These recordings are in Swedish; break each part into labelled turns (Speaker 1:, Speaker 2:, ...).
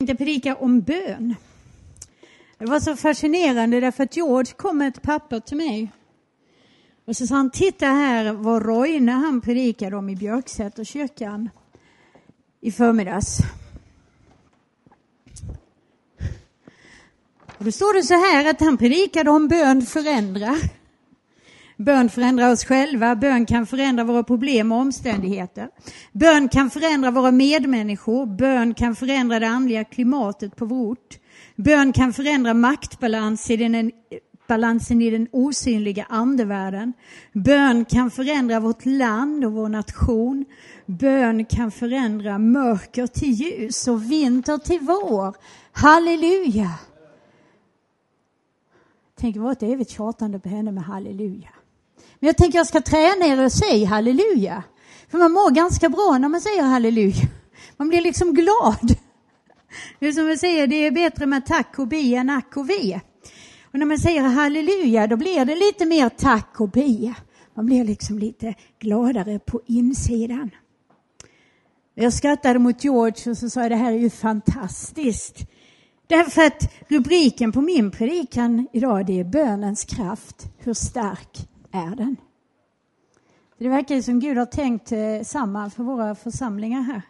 Speaker 1: tänkte predika om bön. Det var så fascinerande därför att George kom med ett papper till mig. Och så sa han, titta här vad Roine han predikade om i Björksäter kyrkan i förmiddags. Och då står det så här att han predikade om bön förändrar. Bön förändrar oss själva. Bön kan förändra våra problem och omständigheter. Bön kan förändra våra medmänniskor. Bön kan förändra det andliga klimatet på vår ort. Bön kan förändra maktbalansen i den osynliga andevärlden. Bön kan förändra vårt land och vår nation. Bön kan förändra mörker till ljus och vinter till vår. Halleluja! Tänk vad ett evigt tjatande på henne med halleluja. Men jag tänker jag ska träna er och säga halleluja. För man mår ganska bra när man säger halleluja. Man blir liksom glad. Det är som vi säger, det är bättre med tack och be än ack och ve. Och när man säger halleluja, då blir det lite mer tack och be. Man blir liksom lite gladare på insidan. Jag skrattade mot George och så sa jag, det här är ju fantastiskt. Därför att rubriken på min predikan idag, det är bönens kraft. Hur stark är den? Det verkar som Gud har tänkt samma för våra församlingar här.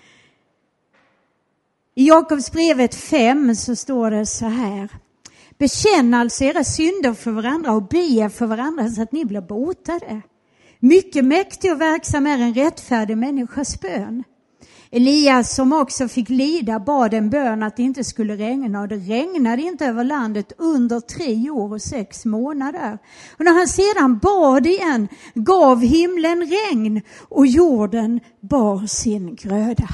Speaker 1: I Jakobsbrevet 5 så står det så här. Bekänn alltså era synder för varandra och be för varandra så att ni blir botade. Mycket mäktig och verksam är en rättfärdig människas bön. Elias som också fick lida bad en bön att det inte skulle regna, och det regnade inte över landet under 3 år och 6 månader. Och när han sedan bad igen gav himlen regn och jorden bar sin gröda.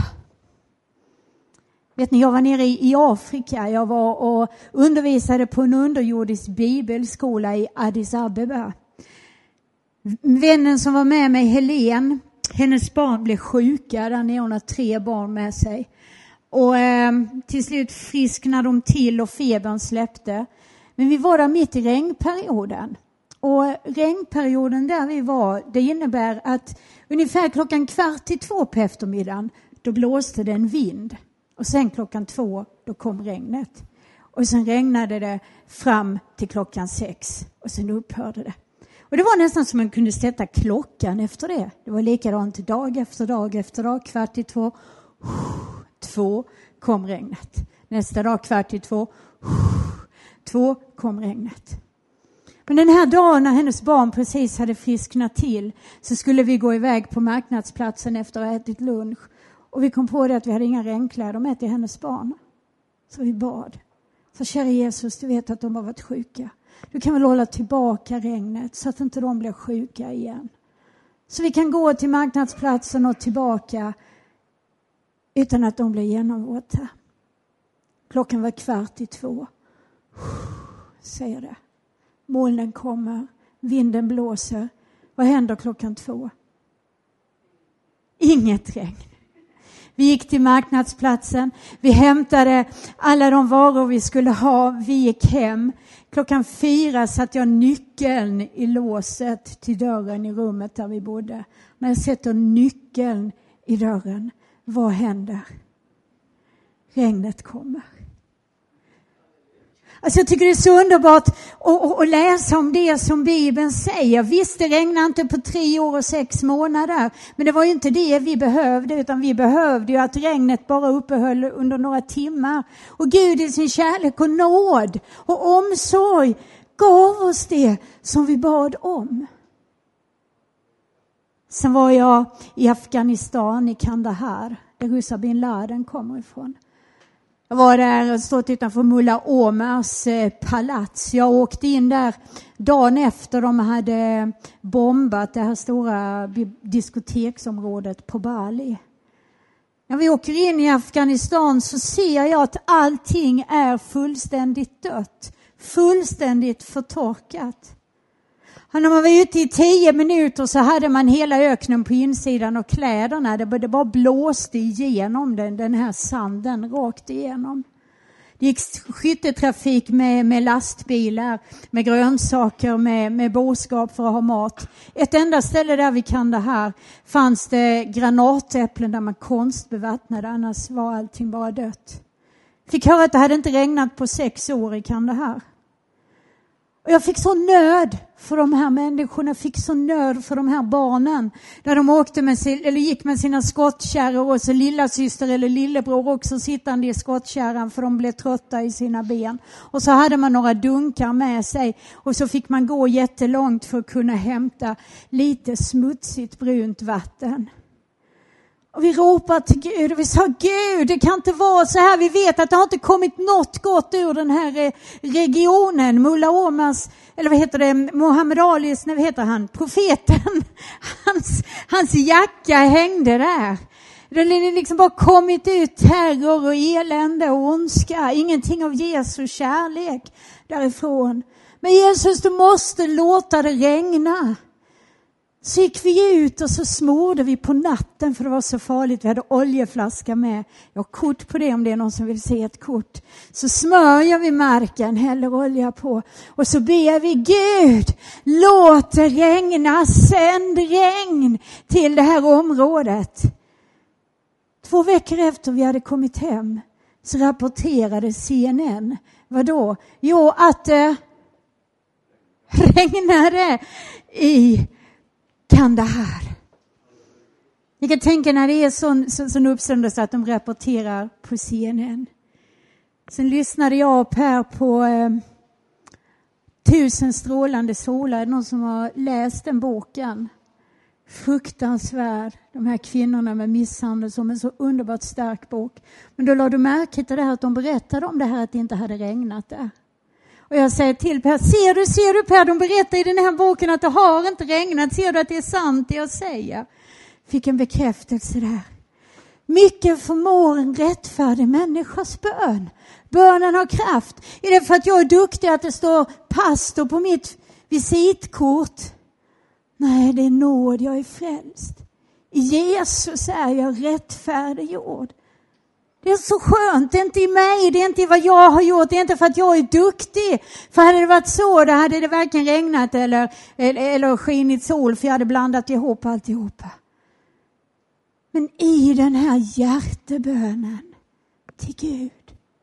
Speaker 1: Vet ni, jag var nere i Afrika. Jag var och undervisade på en underjordisk bibelskola i Addis Abeba. Vännen som var med mig, Helen, hennes barn blev sjuka där nere. Hon har 3 barn med sig. Och till slut frisknade de till och febern släppte. Men vi var där mitt i regnperioden. Och regnperioden där vi var, det innebär att ungefär 1:15 på eftermiddagen, då blåste det en vind. Och sen 2:00 då kom regnet. Och sen regnade det fram till 6:00 och sen upphörde det. Och det var nästan som man kunde sätta klockan efter det. Det var likadant dag efter dag efter dag. 1:15, 2 kom regnet. Nästa dag 1:15, 2 kom regnet. Men den här dagen när hennes barn precis hade frisknat till så skulle vi gå iväg på marknadsplatsen efter att ha ätit lunch. Och vi kom på det att vi hade inga regnkläder med till hennes barn. Så vi bad. Så kära Jesus, du vet att de har varit sjuka. Du kan väl hålla tillbaka regnet så att inte de blir sjuka igen. Så vi kan gå till marknadsplatsen och tillbaka utan att de blir genomvåta. Klockan var 1:15. Säger det. Molnen kommer. Vinden blåser. Vad händer 2:00? Inget regn. Vi gick till marknadsplatsen. Vi hämtade alla de varor vi skulle ha. Vi gick hem. 4:00 satte jag nyckeln i låset till dörren i rummet där vi bodde. När jag sätter nyckeln i dörren, vad händer? Regnet kommer. Alltså jag tycker det är så underbart att läsa om det som Bibeln säger. Visst, det regnar inte på 3 år och 6 månader. Men det var ju inte det vi behövde, utan vi behövde ju att regnet bara uppehöll under några timmar. Och Gud i sin kärlek och nåd och omsorg gav oss det som vi bad om. Sen var jag i Afghanistan, i Kandahar, där Usama bin Laden kommer ifrån. Jag var där och stått utanför Mullah Omars palats. Jag åkte in där dagen efter de hade bombat det här stora diskoteksområdet på Bali. När vi åker in i Afghanistan så ser jag att allting är fullständigt dött. Fullständigt förtorkat. Och när man var ute i 10 minuter så hade man hela öknen på insidan och kläderna. Det bara blåste igenom den här sanden rakt igenom. Det gick skyttetrafik med lastbilar, med grönsaker, med boskap för att ha mat. Ett enda ställe där vi kan det här fanns det granatäpplen där man konstbevattnade, annars var allting bara dött. Fick höra att det hade inte regnat på 6 år i Kandahar. Och jag fick så nöd för de här människorna, fick så nöd för de här barnen. Där de åkte gick med sina skottkärror och så lilla syster eller lillebror också sittande i skottkärran för de blev trötta i sina ben. Och så hade man några dunkar med sig och så fick man gå jättelångt för att kunna hämta lite smutsigt brunt vatten. Och vi ropade till Gud och vi sa, Gud, det kan inte vara så här. Vi vet att det har inte kommit något gott ur den här regionen. Mullah Omars, eller vad heter det, Muhammad Alis, vad heter han, profeten. Hans jacka hängde där. Det hade liksom bara kommit ut terror och elände och ondska. Ingenting av Jesu kärlek därifrån. Men Jesus, du måste låta det regna. Så gick vi ut och så smorde vi på natten för det var så farligt. Vi hade oljeflaska med. Jag har kort på det om det är någon som vill se ett kort. Så smörjer vi marken, häller olja på. Och så ber vi, Gud, låt det regna, sänd regn till det här området. 2 veckor efter vi hade kommit hem så rapporterade CNN. Vadå? Jo, att det regnade i Kandahar. Ni kan tänka när det är sån uppståndelse att de rapporterar på CNN. Sen lyssnade jag upp här på 1000 strålande solar. Någon som har läst den boken. Fruktansvärd. De här kvinnorna med misshandel som en så underbart stark bok. Men då lade du märke till det här att de berättade om det här att det inte hade regnat där. Och jag säger till Per, ser du Per, de berättar i den här boken att det har inte regnat. Ser du att det är sant det jag säger? Fick en bekräftelse där. Mycket förmår en rättfärdig människas bön. Bönen har kraft. Är det för att jag är duktig att det står pastor på mitt visitkort? Nej, det är nåd, jag är frälst. I Jesus är jag rättfärdiggjord. Det är så skönt, det är inte i mig, det är inte i vad jag har gjort, det är inte för att jag är duktig. För hade det varit så, då hade det varken regnat eller skinit sol, för jag hade blandat ihop alltihopa. Men i den här hjärtebönen till Gud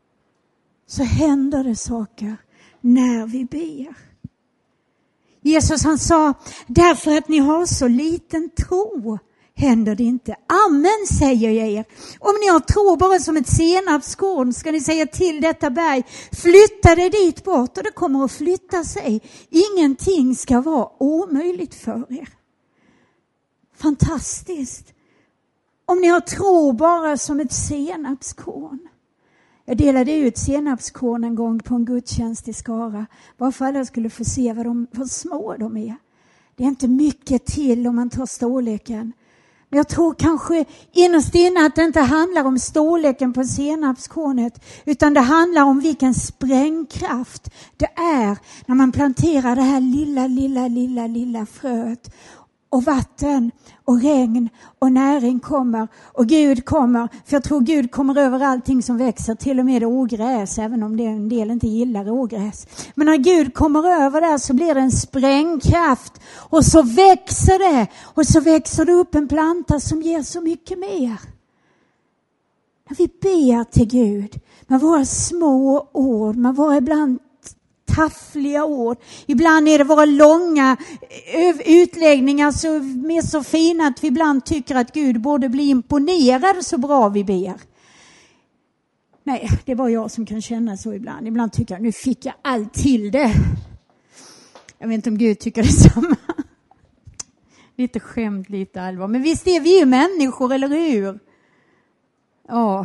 Speaker 1: så händer det saker när vi ber. Jesus han sa, därför att ni har så liten tro händer det inte. Amen säger jag er. Om ni har tro bara som ett senapskorn ska ni säga till detta berg, flytta det dit bort och det kommer att flytta sig. Ingenting ska vara omöjligt för er. Fantastiskt. Om ni har tro bara som ett senapskorn. Jag delade ut senapskorn en gång på en gudstjänst i Skara. Bara för att alla skulle få se vad små de är. Det är inte mycket till om man tar storleken. Men jag tror kanske innerst inne att det inte handlar om storleken på senapskornet. Utan det handlar om vilken sprängkraft det är när man planterar det här lilla fröet. Och vatten och regn och näring kommer och Gud kommer. För jag tror Gud kommer över allting som växer, till och med ogräs, även om det en del inte gillar ogräs. Men när Gud kommer över där så blir det en sprängkraft och så växer det. Och så växer det upp en planta som ger så mycket mer. När vi ber till Gud med våra små ord, med våra ibland taffliga ord. Ibland är det våra långa utläggningar som är så fina att vi ibland tycker att Gud borde bli imponerad så bra vi ber. Nej, det var jag som kan känna så ibland. Ibland tycker jag, nu fick jag allt till det. Jag vet inte om Gud tycker detsamma. Lite skämt, lite allvar. Men visst är vi ju människor, eller hur? Ja.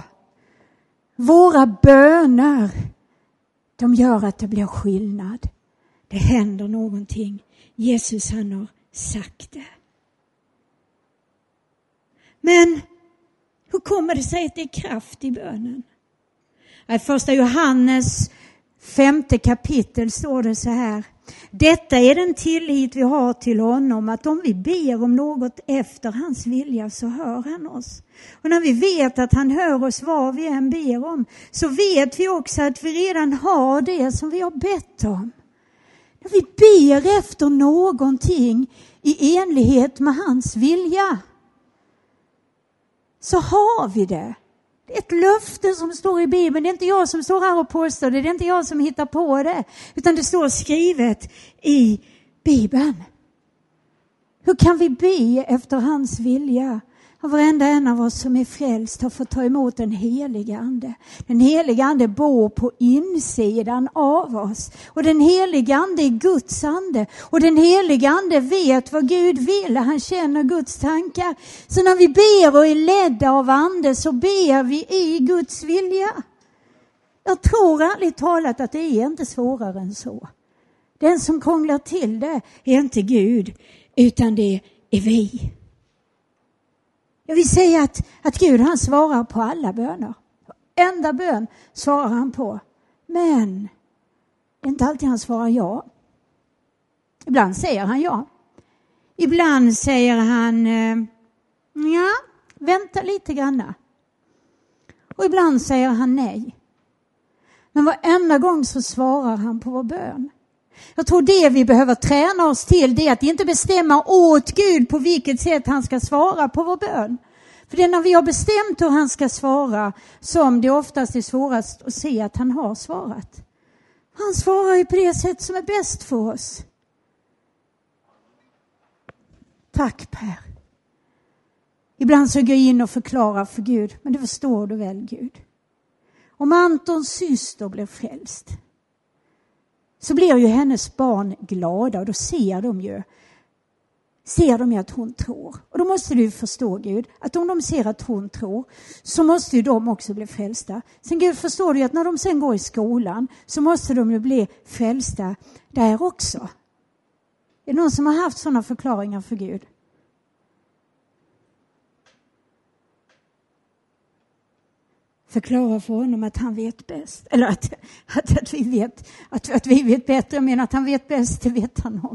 Speaker 1: Våra böner, de gör att det blir skillnad. Det händer någonting. Jesus han har sagt det. Men hur kommer det sig att det är kraft i bönen? I första Johannes 5:e kapitel står det så här. Detta är den tillit vi har till honom, att om vi ber om något efter hans vilja så hör han oss. Och när vi vet att han hör oss vad vi än ber om, så vet vi också att vi redan har det som vi har bett om. När vi ber efter någonting i enlighet med hans vilja, så har vi det. Det är ett löfte som står i Bibeln. Det är inte jag som står här och påstår det. Det är inte jag som hittar på det. Utan det står skrivet i Bibeln. Hur kan vi be efter hans vilja? Och varenda en av oss som är frälst har fått ta emot den heliga ande. Den heliga ande bor på insidan av oss. Och den heliga ande är Guds ande. Och den heliga ande vet vad Gud vill. Han känner Guds tankar. Så när vi ber och är ledda av ande så ber vi i Guds vilja. Jag tror ärligt talat att det är inte svårare än så. Den som krånglar till det är inte Gud utan det är vi. Jag vill säga att Gud han svarar på alla böner. Enda bön svarar han på. Men det är inte alltid han svarar ja. Ibland säger han ja. Ibland säger han ja, vänta lite grann. Och ibland säger han nej. Men varenda gång så svarar han på vår bön. Jag tror det vi behöver träna oss till det är att inte bestämma åt Gud på vilket sätt han ska svara på vår bön. För det är när vi har bestämt hur han ska svara som det oftast är svårast att se att han har svarat. Han svarar ju på det sätt som är bäst för oss. Tack Per. Ibland så går jag in och förklarar för Gud, men det förstår du väl Gud. Om Antons syster blir frälst så blir ju hennes barn glada och då ser de ju att hon tror. Och då måste du förstå Gud att om de ser att hon tror så måste ju de också bli frälsta. Sen Gud förstår du att när de sen går i skolan så måste de ju bli frälsta där också. Är det någon som har haft sådana förklaringar för Gud? Förklara för honom att han vet bäst. Eller att vi vet bättre. Men att han vet bäst, det vet han om.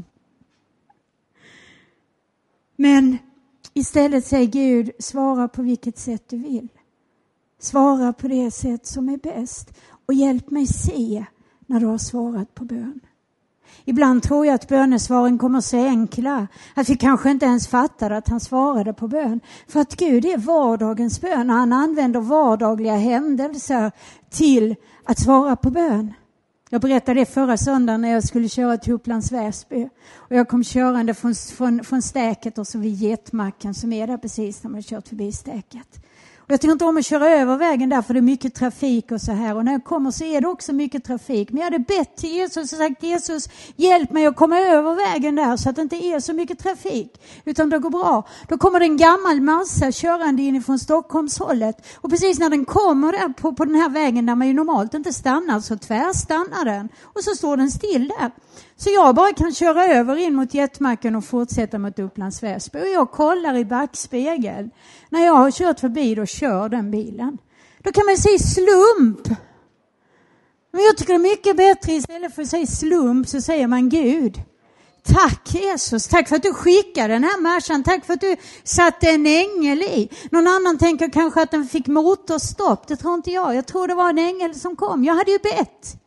Speaker 1: Men istället säger Gud, svara på vilket sätt du vill. Svara på det sätt som är bäst. Och hjälp mig se när du har svarat på bön. Ibland tror jag att bönesvaren kommer så enkla att vi kanske inte ens fattar att han svarade på bön. För att Gud är vardagens bön. Han använder vardagliga händelser till att svara på bön. Jag berättade det förra söndagen när jag skulle köra till Upplands Väsby. Och jag kom körande från Stäket och så vid Getmacken som är där precis när man kört förbi Stäket. Och jag tycker inte om att köra över vägen där för det är mycket trafik och så här. Och när jag kommer så är det också mycket trafik. Men jag hade bett till Jesus och sagt Jesus, hjälp mig att komma över vägen där så att det inte är så mycket trafik. Utan det går bra. Då kommer det en gammal massa körande inifrån Stockholmshållet. Och precis när den kommer där på den här vägen där man ju normalt inte stannar så tvärstannar den. Och så står den still där. Så jag bara kan köra över in mot Getmacken och fortsätta mot Upplands Väsby. Och jag kollar i backspegeln. När jag har kört förbi då kör den bilen. Då kan man säga slump. Men jag tycker det är mycket bättre istället för att säga slump så säger man Gud. Tack Jesus, tack för att du skickade den här märsan. Tack för att du satte en ängel i. Någon annan tänker kanske att den fick motorstopp. Det tror inte jag. Jag tror det var en ängel som kom. Jag hade ju bett.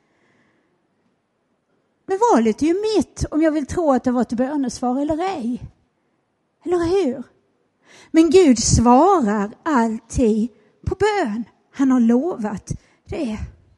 Speaker 1: Men valet är ju mitt om jag vill tro att det var ett bönesvar eller ej. Eller hur? Men Gud svarar alltid på bön. Han har lovat det.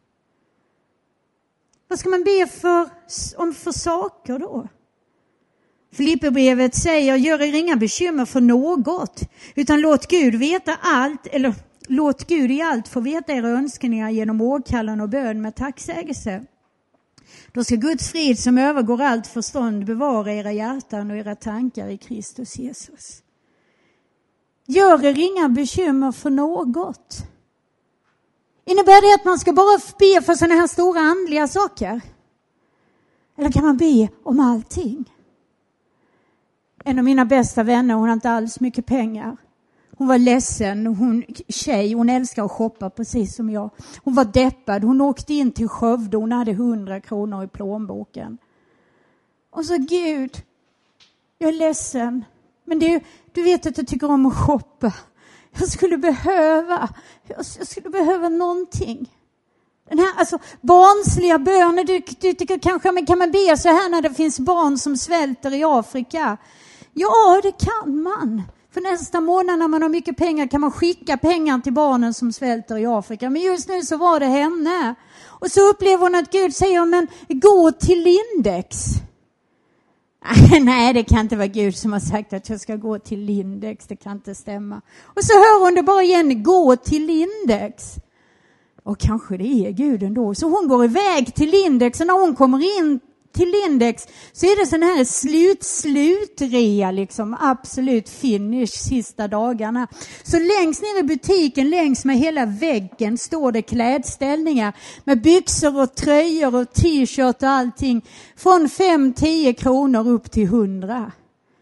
Speaker 1: Vad ska man be för saker då? Filipperbrevet säger, gör er inga bekymmer för något. Utan låt Gud veta allt, eller låt Gud i allt få veta era önskningar genom åkallan och bön med tacksägelse. Då ska Guds frid som övergår allt förstånd bevara era hjärtan och era tankar i Kristus Jesus. Gör er inga bekymmer för något. Innebär det att man ska bara be för sådana här stora andliga saker? Eller kan man be om allting? En av mina bästa vänner, hon har inte alls mycket pengar. Hon var ledsen, hon älskar att shoppa precis som jag. Hon var deppad, hon åkte in till Skövde, hon hade 100 kronor i plånboken. Och så Gud, jag är ledsen. Men du vet att jag tycker om att shoppa. Jag skulle behöva någonting. Den här barnsliga böner, du tycker kanske, men kan man be så här när det finns barn som svälter i Afrika? Ja, det kan man. För nästa månad när man har mycket pengar kan man skicka pengar till barnen som svälter i Afrika. Men just nu så var det henne. Och så upplever hon att Gud säger, men gå till Lindex. Nej, det kan inte vara Gud som har sagt att jag ska gå till Lindex. Det kan inte stämma. Och så hör hon det bara igen, gå till Lindex. Och kanske det är Gud ändå. Så hon går iväg till Lindex, och när hon kommer in till Lindex så är det sån här slutrea liksom, absolut finish sista dagarna. Så längst ner i butiken, längs med hela väggen, står det klädställningar med byxor och tröjor och t-shirt och allting från 5-10 kronor upp till 100.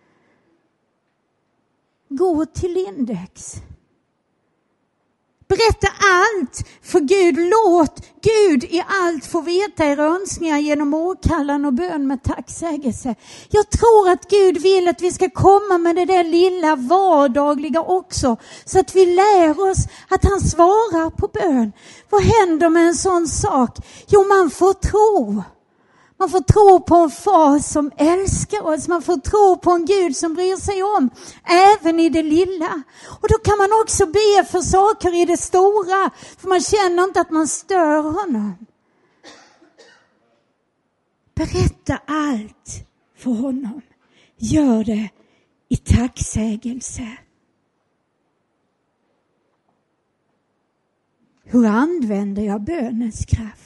Speaker 1: Gå till Lindex. Berätta allt för Gud. Låt Gud i allt få veta era önskningar genom åkallan och bön med tacksägelse. Jag tror att Gud vill att vi ska komma med det där lilla vardagliga också. Så att vi lär oss att han svarar på bön. Vad händer med en sån sak? Jo, man får tro. Man får tro på en far som älskar oss. Man får tro på en Gud som bryr sig om, även i det lilla. Och då kan man också be för saker i det stora. För man känner inte att man stör honom. Berätta allt för honom. Gör det i tacksägelse. Hur använder jag bönens kraft?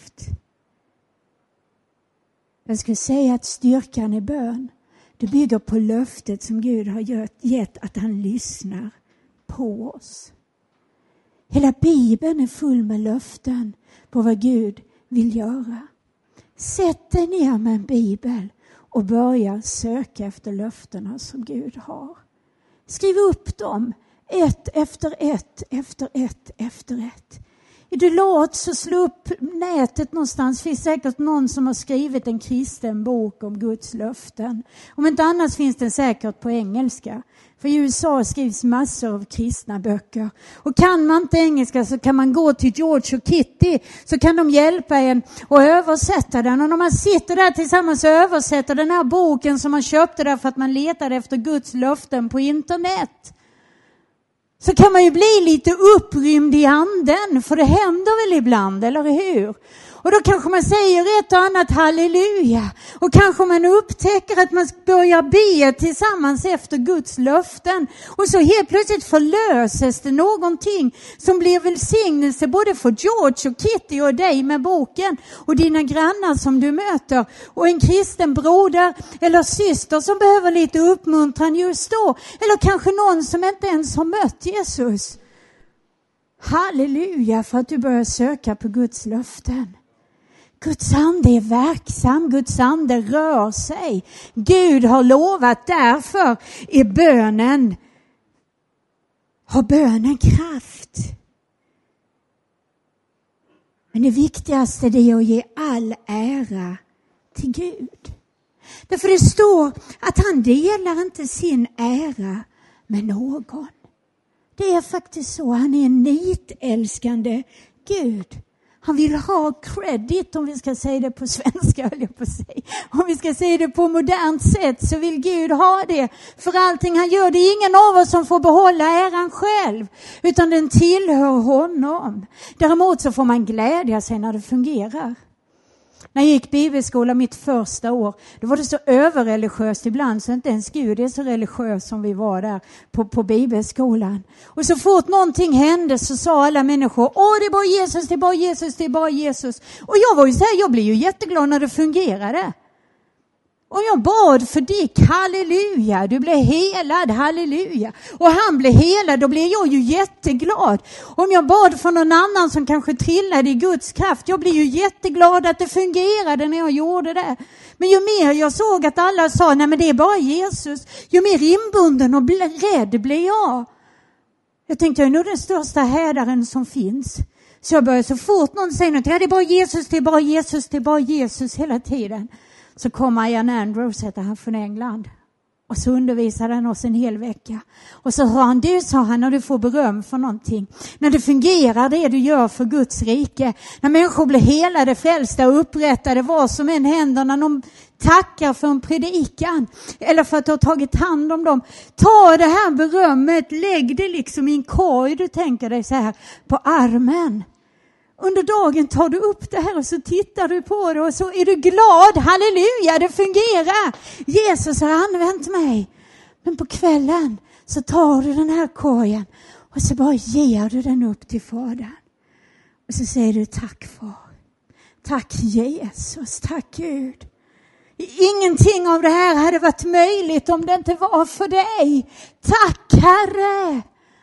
Speaker 1: Jag skulle säga att styrkan i bön, det bygger på löftet som Gud har gett att han lyssnar på oss. Hela Bibeln är full med löften på vad Gud vill göra. Sätt dig ner med en bibel och börja söka efter löftena som Gud har. Skriv upp dem, ett efter ett, efter ett, efter ett. Är du lat så slå upp nätet någonstans. Det finns säkert någon som har skrivit en kristen bok om Guds löften. Om inte annars finns den säkert på engelska. För i USA skrivs massor av kristna böcker. Och kan man inte engelska så kan man gå till George och Kitty. Så kan de hjälpa en att översätta den. Och när man sitter där tillsammans och översätter den här boken som man köpte där för att man letade efter Guds löften på internet, så kan man ju bli lite upprymd i anden. För det händer väl ibland, eller hur? Och då kanske man säger ett och annat halleluja. Och kanske man upptäcker att man börjar be tillsammans efter Guds löften. Och så helt plötsligt förlöses det någonting som blir välsignelse både för George och Kitty och dig med boken. Och dina grannar som du möter. Och en kristen broder eller syster som behöver lite uppmuntran just då. Eller kanske någon som inte ens har mött Jesus. Halleluja för att du börjar söka på Guds löften. Guds ande är verksam, Guds ande rör sig. Gud har lovat, därför har bönen kraft. Men det viktigaste är att ge all ära till Gud. Därför det står att han delar inte sin ära med någon. Det är faktiskt så, han är en nitälskande Gud. Han vill ha credit, om vi ska säga det på svenska, höll jag på att säga. Om vi ska säga det på modernt sätt så vill Gud ha det. För allting han gör, det är ingen av oss som får behålla äran själv. Utan den tillhör honom. Däremot så får man glädja sig när det fungerar. När jag gick bibelskola mitt första år, då var det så överreligiöst ibland så inte ens Gud är så religiös som vi var där på bibelskolan. Och så fort någonting hände så sa alla människor, det är bara Jesus, det är bara Jesus, det är bara Jesus. Och jag var ju så här, jag blev ju jätteglad när det fungerade. Och jag bad för Dick, halleluja, du blev helad, halleluja. Och han blev helad, då blev jag ju jätteglad. Om jag bad för någon annan som kanske trillade i Guds kraft, jag blev ju jätteglad att det fungerade när jag gjorde det. Men ju mer jag såg att alla sa, nej men det är bara Jesus, ju mer inbunden och rädd blev jag. Jag tänkte, jag är nog den största härdaren som finns. Så jag började så fort någon säger något, det är bara Jesus, det är bara Jesus, det är bara Jesus hela tiden. Så kommer Ian Andrews, heter han, från England. Och så undervisade han oss en hel vecka. Och så sa han, när du får beröm för någonting. När det fungerar det du gör för Guds rike. När människor blir helade, frälsta och upprättade, vad som än händer. När de tackar för en predikan. Eller för att du har tagit hand om dem. Ta det här berömmet, lägg det liksom i en korg. Du tänker dig så här på armen. Under dagen tar du upp det här och så tittar du på det och så är du glad. Halleluja, det fungerar. Jesus har använt mig. Men på kvällen så tar du den här korgen och så bara ger du den upp till Fadern. Och så säger du tack far. Tack Jesus, tack Gud. Ingenting av det här hade varit möjligt om det inte var för dig. Tack Herre.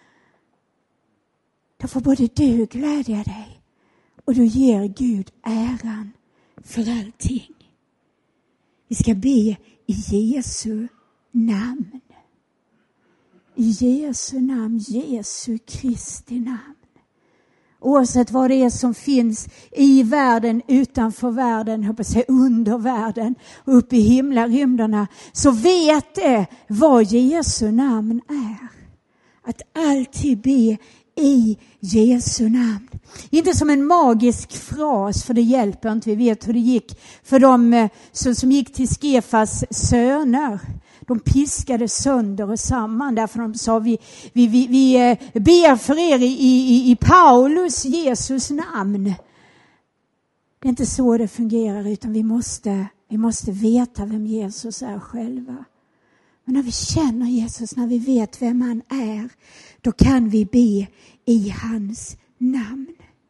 Speaker 1: Då får både du glädja dig. Och du ger Gud äran för allting. Vi ska be i Jesu namn. I Jesu namn, Jesu Kristi namn. Oavsett vad det är som finns i världen, utanför världen, hoppas jag under världen och uppe i himlarymderna, så vet det vad Jesu namn är. Att alltid be i Jesu namn. Inte som en magisk fras, för det hjälper inte. Vi vet hur det gick för de som gick till Skefas söner. De piskade sönder och samman därför de sa vi ber för er i Paulus Jesus namn. Det är inte så det fungerar, utan vi måste veta vem Jesus är själva. Men när vi känner Jesus, när vi vet vem han är, då kan vi be i hans namn.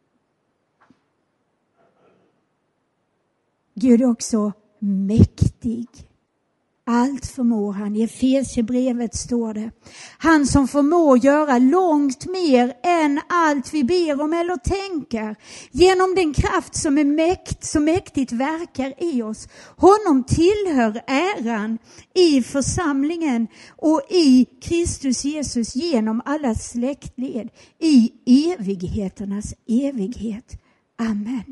Speaker 1: Gud är också mäktig. Allt förmår han. I Efesierbrevet står det. Han som förmår göra långt mer än allt vi ber om eller tänker. Genom den kraft som är mäktigt verkar i oss. Honom tillhör äran i församlingen och i Kristus Jesus genom alla släktled. I evigheternas evighet. Amen.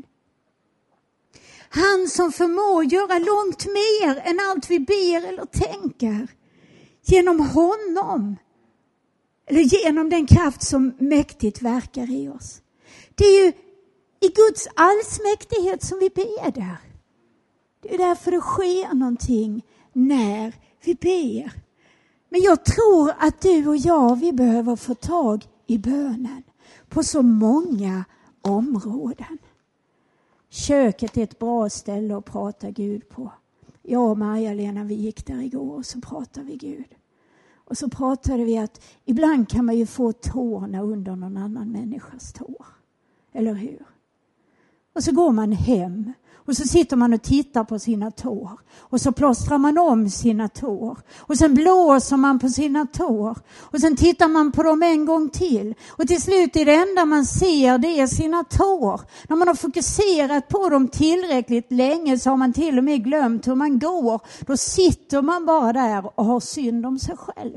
Speaker 1: Han som förmår göra långt mer än allt vi ber eller tänker. Genom honom. Eller genom den kraft som mäktigt verkar i oss. Det är ju i Guds allsmäktighet som vi ber där. Det är därför det sker någonting när vi ber. Men jag tror att du och jag, vi behöver få tag i bönen. På så många områden. Köket är ett bra ställe att prata Gud på. Jag och Maja-Lena, vi gick där igår och så pratade vi Gud. Och så pratade vi att ibland kan man ju få tårna under någon annan människas tår. Eller hur? Och så går man hem. Och så sitter man och tittar på sina tår. Och så plåstrar man om sina tår. Och sen blåser man på sina tår. Och sen tittar man på dem en gång till. Och till slut är det enda man ser, det är sina tår. När man har fokuserat på dem tillräckligt länge så har man till och med glömt hur man går. Då sitter man bara där och har synd om sig själv.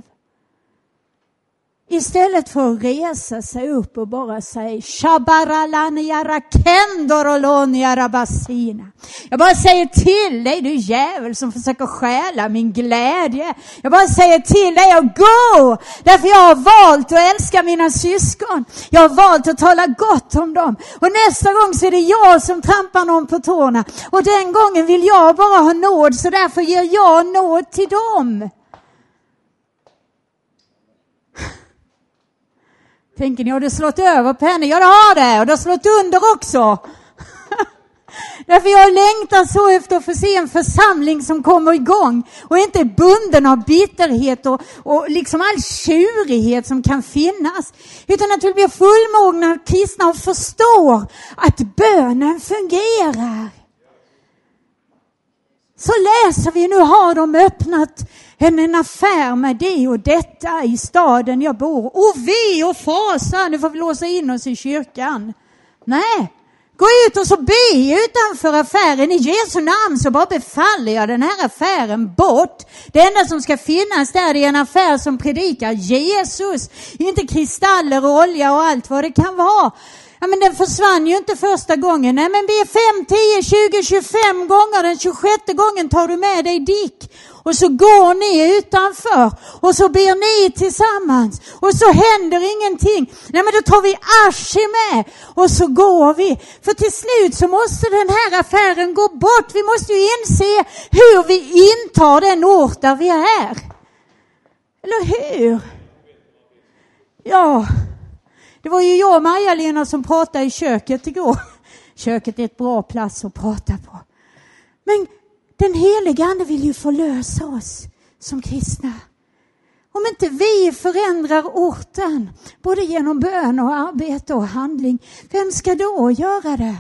Speaker 1: Istället för att resa sig upp och bara säga Shabaralaniara kendoroloniara basina. Jag bara säger till dig, du jävel som försöker stjäla min glädje. Jag bara säger till dig att gå. Därför jag har valt att älska mina syskon. Jag har valt att tala gott om dem. Och nästa gång så är det jag som trampar någon på tårna. Och den gången vill jag bara ha nåd, så därför ger jag nåd till dem. Tänker ni, har det slått över på henne? Ja, det har det. Och det har slått under också. Därför jag längtar så efter att få se en församling som kommer igång. Och inte är bunden av bitterhet och liksom all tjurighet som kan finnas. Utan att vi blir fullmogna kristna och förstår att bönen fungerar. Så läser vi, nu har de öppnat en affär med det och detta i staden jag bor. Och vi och fasa, nu får vi låsa in oss i kyrkan. Nej, gå ut och så be utanför affären. I Jesu namn så bara befaller jag den här affären bort. Det enda som ska finnas där är en affär som predikar Jesus. Inte kristaller och olja och allt vad det kan vara. Ja, men den försvann ju inte första gången. Nej, men vi är 5, 10, 20, 25 gånger. Den 26:e gången tar du med dig dick. Och så går ni utanför och så ber ni tillsammans och så händer ingenting. Nej, men då tar vi Ashi med och så går vi. För till slut så måste den här affären gå bort. Vi måste ju inse hur vi intar den ort där vi är. Eller hur? Ja, det var ju jag och Maja-Lena som pratade i köket igår. Köket är ett bra plats att prata på. Men den heliga ande vill ju förlösa oss som kristna. Om inte vi förändrar orten, både genom bön och arbete och handling, vem ska då göra det?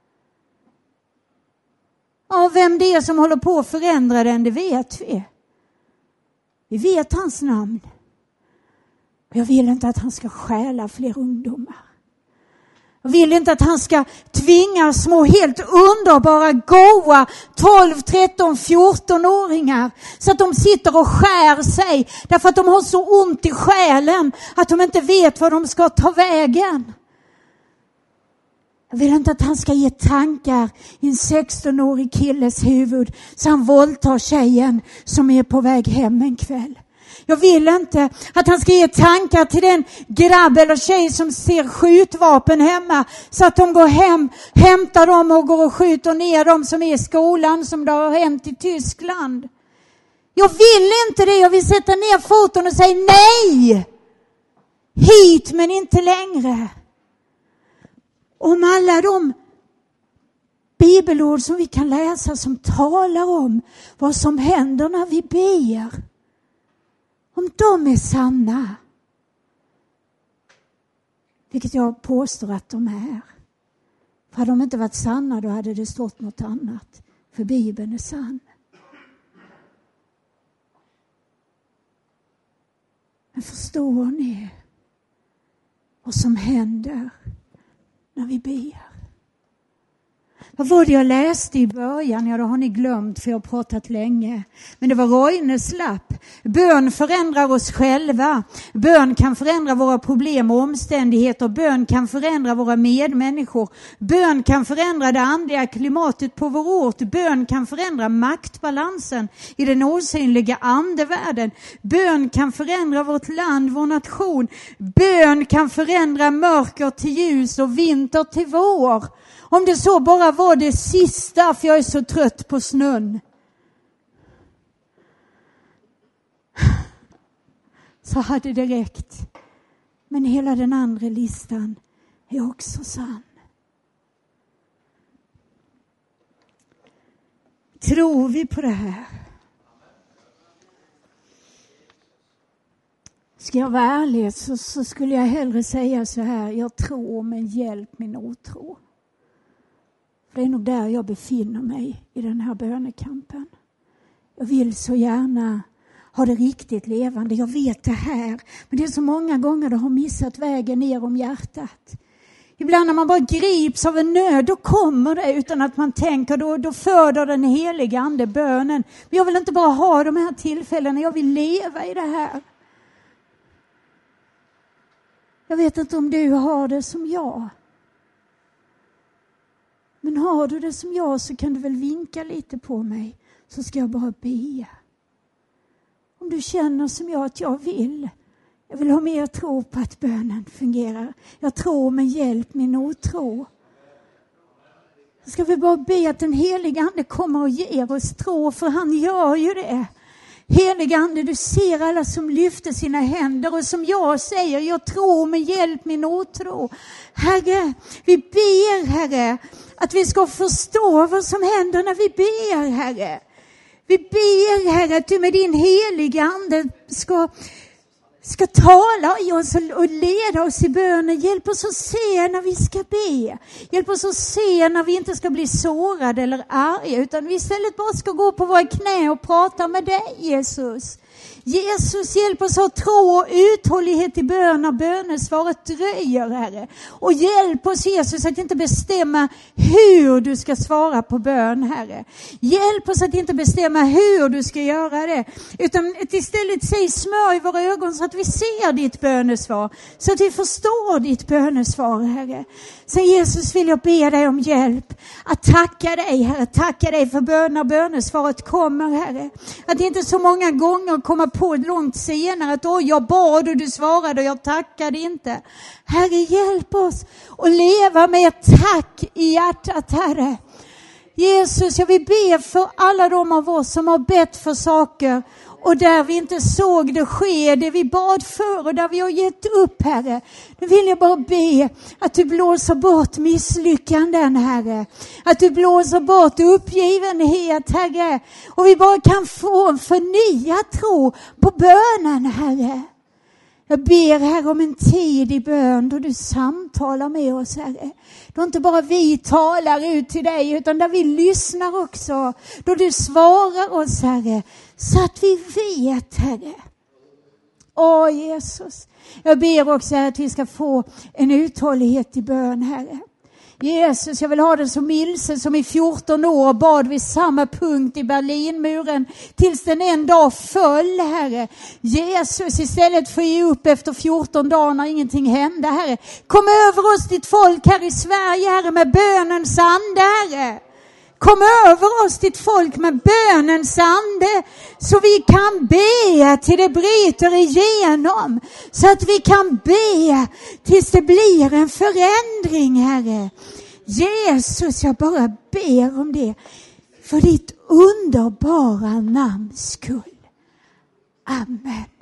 Speaker 1: Ja, vem det är som håller på att förändra den, det vet vi. Vi vet hans namn. Jag vill inte att han ska stjäla fler ungdomar. Jag vill inte att han ska tvinga små helt underbara, goa 12, 13, 14-åringar så att de sitter och skär sig därför att de har så ont i själen att de inte vet vad de ska ta vägen. Jag vill inte att han ska ge tankar i en 16-årig killes huvud så han våldtar tjejen som är på väg hem en kväll. Jag vill inte att han ska ge tankar till den grabb eller tjej som ser skjutvapen hemma så att de går hem, hämtar dem och går och skjuter ner dem som är i skolan som det har hänt i Tyskland. Jag vill inte det. Jag vill sätta ner foten och säga nej. Hit men inte längre. Om alla de bibelord som vi kan läsa som talar om vad som händer när vi ber. Om de är sanna, vilket jag påstår att de är. För hade de inte varit sanna då hade det stått något annat. För Bibeln är sann. Men förstår ni vad som händer när vi ber? Vad var det jag läste i början? Ja, då har ni glömt för jag har pratat länge. Men det var Roines lapp. Bön förändrar oss själva. Bön kan förändra våra problem och omständigheter. Bön kan förändra våra medmänniskor. Bön kan förändra det andliga klimatet på vår ort. Bön kan förändra maktbalansen i den osynliga andevärlden. Bön kan förändra vårt land, vår nation. Bön kan förändra mörker till ljus och vinter till vår. Om det så bara var det sista, för jag är så trött på snön. Så hade det räckt. Men hela den andra listan är också sann. Tror vi på det här? Ska jag vara ärlig så skulle jag hellre säga så här. Jag tror men hjälp min otro. För det är nog där jag befinner mig i den här bönekampen. Jag vill så gärna ha det riktigt levande. Jag vet det här. Men det är så många gånger det har missat vägen ner om hjärtat. Ibland när man bara grips av en nöd, då kommer det utan att man tänker. Då föder den heliga ande bönen. Men jag vill inte bara ha de här tillfällena. Jag vill leva i det här. Jag vet inte om du har det som jag. Men har du det som jag så kan du väl vinka lite på mig. Så ska jag bara be. Om du känner som jag att jag vill ha mer tro på att bönen fungerar. Jag tror men hjälp min otro. Så ska vi bara be att den heliga ande kommer och ger oss tro. För han gör ju det. Heliga ande, du ser alla som lyfter sina händer. Och som jag säger, jag tror men hjälp min otro. Herre, vi ber Herre. Att vi ska förstå vad som händer när vi ber, Herre. Vi ber, Herre, att du med din heliga ande ska tala i oss och leda oss i bönen. Hjälp oss att se när vi ska be. Hjälp oss att se när vi inte ska bli sårade eller arga. Utan vi istället bara ska gå på våra knä och prata med dig, Jesus. Jesus, hjälp oss att tro och uthållighet i bön när bönesvaret dröjer, Herre. Och hjälp oss, Jesus, att inte bestämma hur du ska svara på bön, Herre. Hjälp oss att inte bestämma hur du ska göra det, utan att istället säg smör i våra ögon så att vi ser ditt bönesvar, så att vi förstår ditt bönesvar, Herre. Så Jesus, vill jag be dig om hjälp att tacka dig, Herre. Tacka dig för när bönesvaret kommer, Herre. Att inte så många gånger komma på långt senare att jag bad och du svarade och jag tackade inte. Herre, hjälp oss att leva med ett tack i hjärtat, Herre. Jesus, jag vill be för alla de av oss som har bett för saker och där vi inte såg det ske, det vi bad för och där vi har gett upp, Herre. Nu vill jag bara be att du blåser bort misslyckanden, Herre. Att du blåser bort uppgivenhet, Herre. Och vi bara kan få en förnyad tro på bönen, Herre. Jag ber, Herre, om en tid i bön då du samtalar med oss, Herre. Då inte bara vi talar ut till dig utan där vi lyssnar också. Då du svarar oss, Herre, så att vi vet, Herre. Åh, Jesus. Jag ber också att vi ska få en uthållighet i bön, Herre. Jesus, jag vill ha det som Ilse som i 14 år bad vid samma punkt i Berlinmuren tills den en dag föll, Herre. Jesus, istället för att ge upp efter 14 dagar när ingenting hände, Herre. Kom över oss ditt folk här i Sverige, Herre, med bönens ande, Herre. Kom över oss ditt folk med bönens ande så vi kan be till det bryter igenom. Så att vi kan be tills det blir en förändring, Herre. Jesus, jag bara ber om det för ditt underbara namns skull. Amen.